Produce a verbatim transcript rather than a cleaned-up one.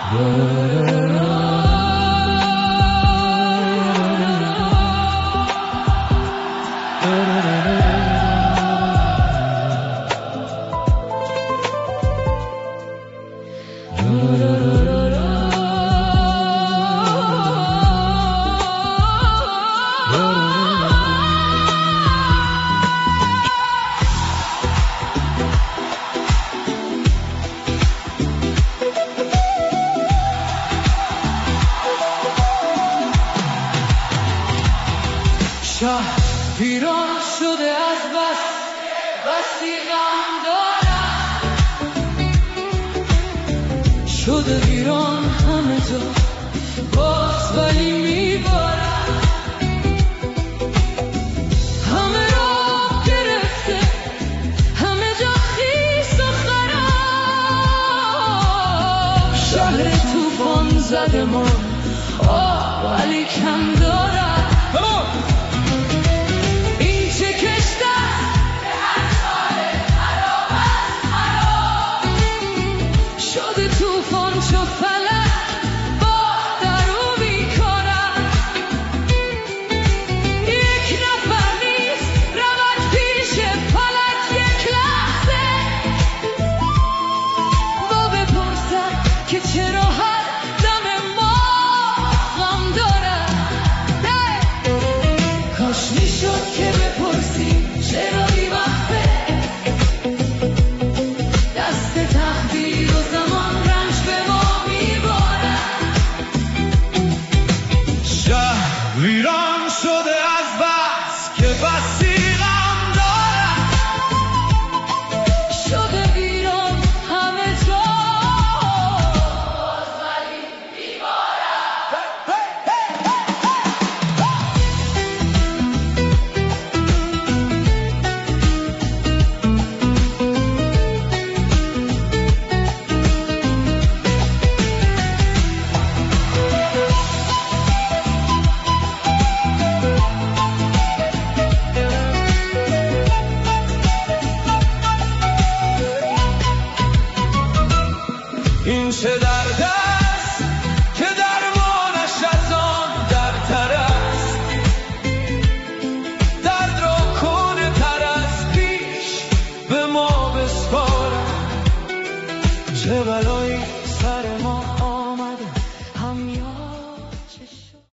شهر پیران شده از بس بسی غم دارم، شده ویران همه جا باز ولی میبارم، همه را گرفته همه جا خیس و خراب، شهر توفان زده ما آه ولی کم دارم.